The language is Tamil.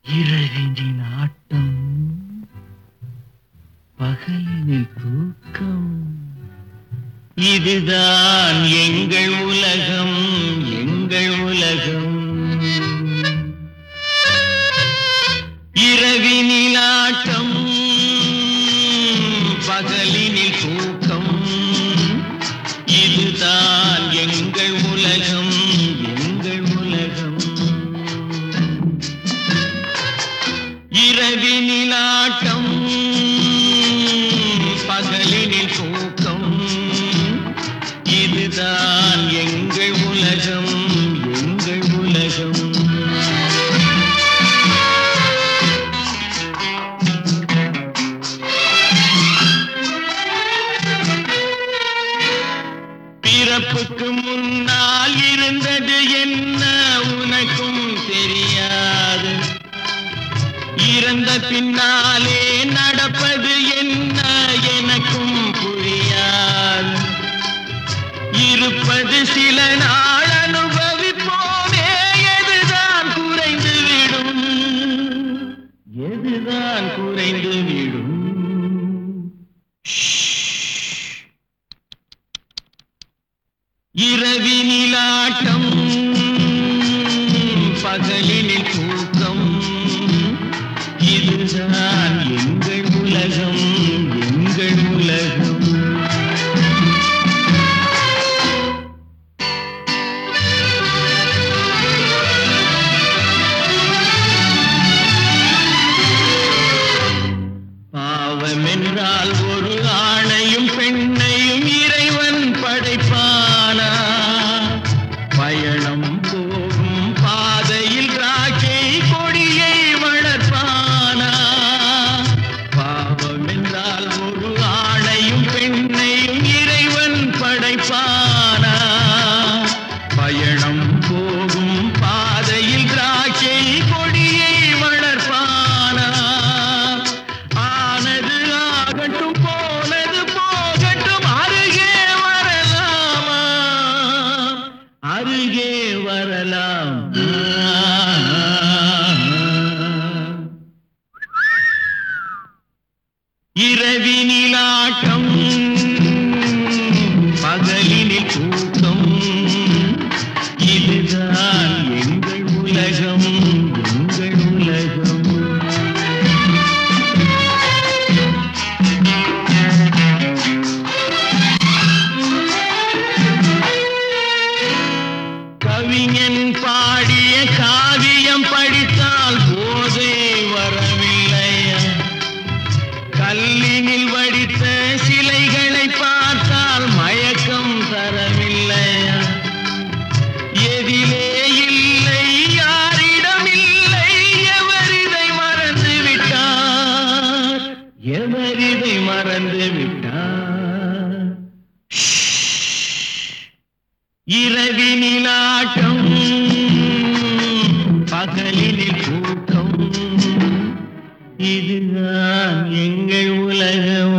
இரவினின் ஆட்டம், பகலினில் தூக்கம், இதுதான் எங்கள் உலகம், எங்கள் உலகம். இரவினில் ஆட்டம், பகலினில் தூக்கம், இதுதான் எங்கள் உலகம், எங்கள் உலகம். இரவினில் ஆட்டம், பகலினில் தூக்கம், இதுதான் எங்கள் உலகம், எங்கள் உலகம். பிறப்புக்கு முன்னால் இருந்தது என்ன உனக்கும் தெரியாது, இறந்த பின்னாலே நடப்பது என்ன எனக்கும் புரியாது. இருப்பது சில நாள் அனுபவிப்போமே, எதுதான் குறைந்துவிடும், எதுதான் குறைந்துவிடும். இரவினில் ஆட்டம், பகலினில் தூக்கம், இதுதான் எங்கள் உலகம், எங்கள் உலகம். பாவம் என்றால் ஒரு ஆணையும் பெண்ணையும் இறைவன் படைப்பானா? பயணம் போகும் பாதையில் ராக்கை கொடியை வளர்ப்பானா? பாவம் என்றால் ஒரு ஆணையும் பெண்ணையும் இறைவன் படைப்பானா? பயணம் போகும் பாதையில் ராக்கை கொடியை வளர்ப்பானா? ஆனது ஆகட்டும், போனது போகட்டும், அருகே வரலாமா, அருகே வரலாம். இரவினில் ஆட்டம், பகலினில் தூக்கம், இதுதான் எங்கள் உலகம், எங்கள் உலகம். கவிஞன் பாடிய காவியம் படித்தால் போதை வரவில்லையா? கல்லினில் வடித்த சிலைகளை பார்த்தால் மயக்கம் தரவில்லையா? எதிலே இல்லை, யாரிடம் இல்லை, எவரிதை மறந்து விட்டார், எவரிதை மறந்து விட்டார். இரவினில் ஆட்டம், பகலினில் தூக்கம், இதுதான் எங்கள் உலகம்.